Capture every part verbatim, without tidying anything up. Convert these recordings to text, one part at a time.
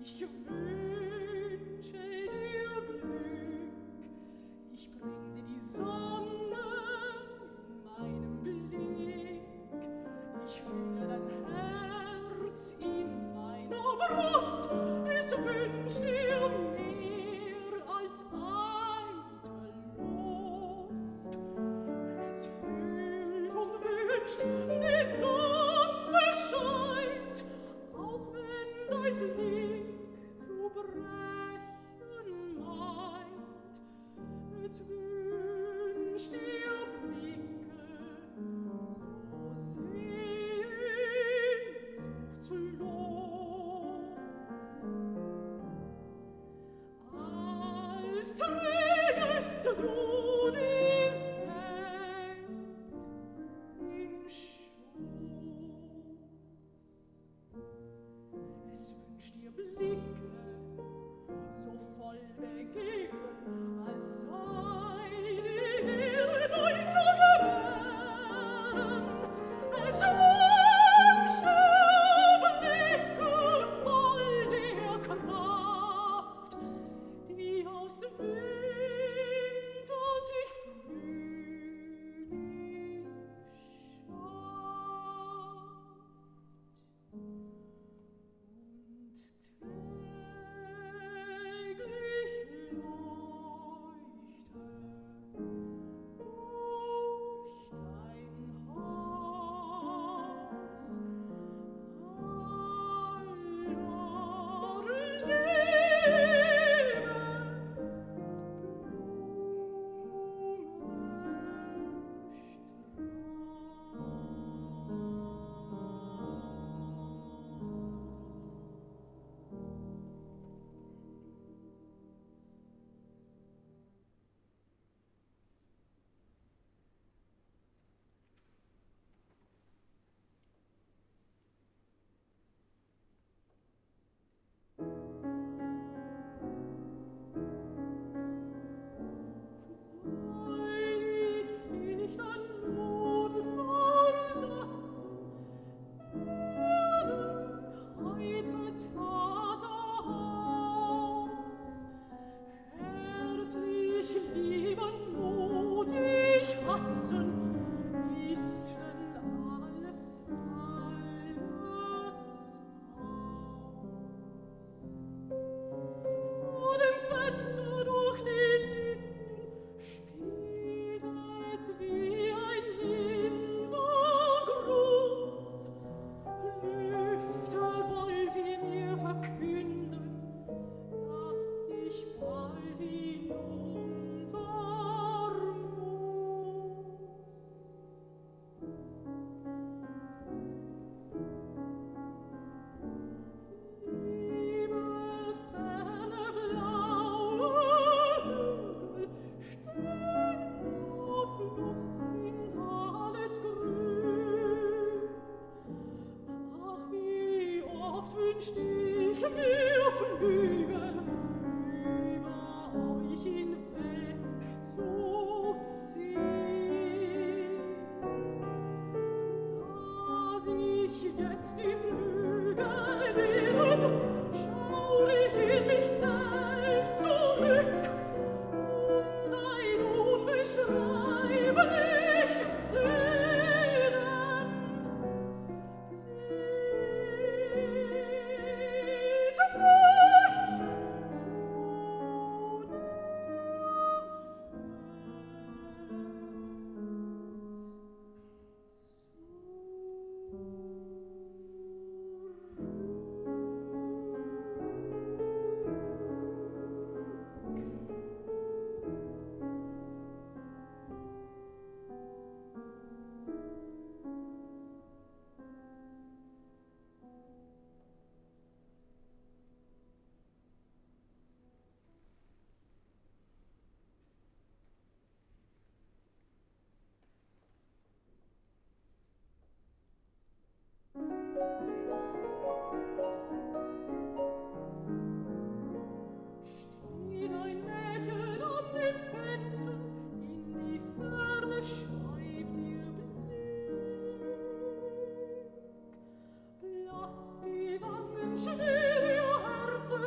Schwer ihr Herze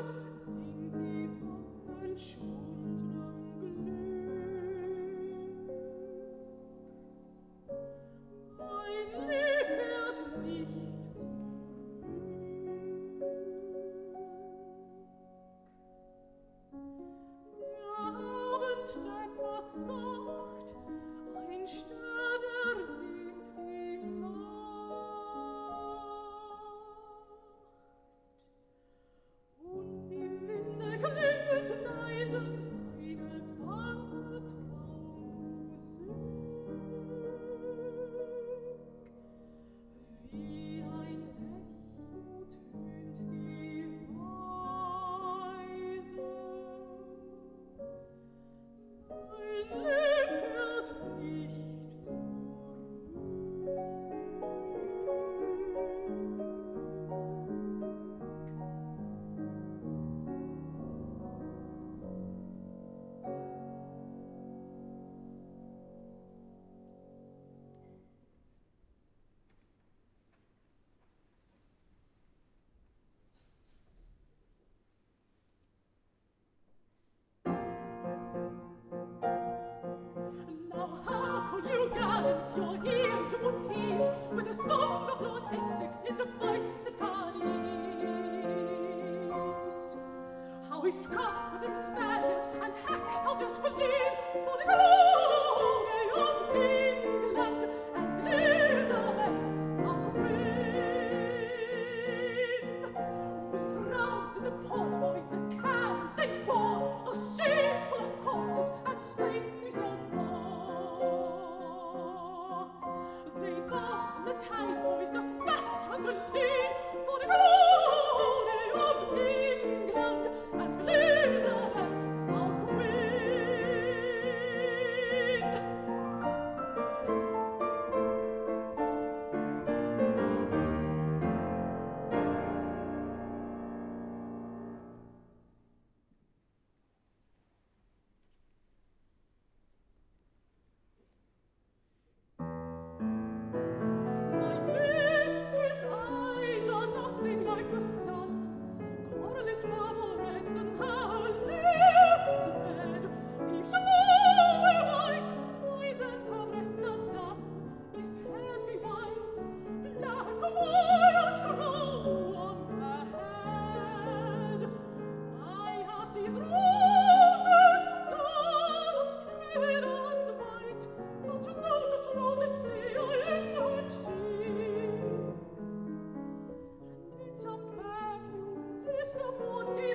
as your ears would tease with the song of Lord Essex in the fight at Cadiz. How he scuppered them Spaniards and hacked on their spleen for the glory of England and Elizabeth our queen. We've rounded the port boys, the cannons they bore, the seas full of corpses, and Spain is no more. They bobbed the tide boys, the fat and the lean, for the glory of England and Elizabeth our queen. My mistress' eyes are nothing like the sun. Coral is far more red than her lips red. If snow were white, why then her breasts are dumb. If hairs be white, black wires grow on her head. I have seen roses, girls clear and white, but no such roses see I in her cheeks. And it's a perfume, it's the more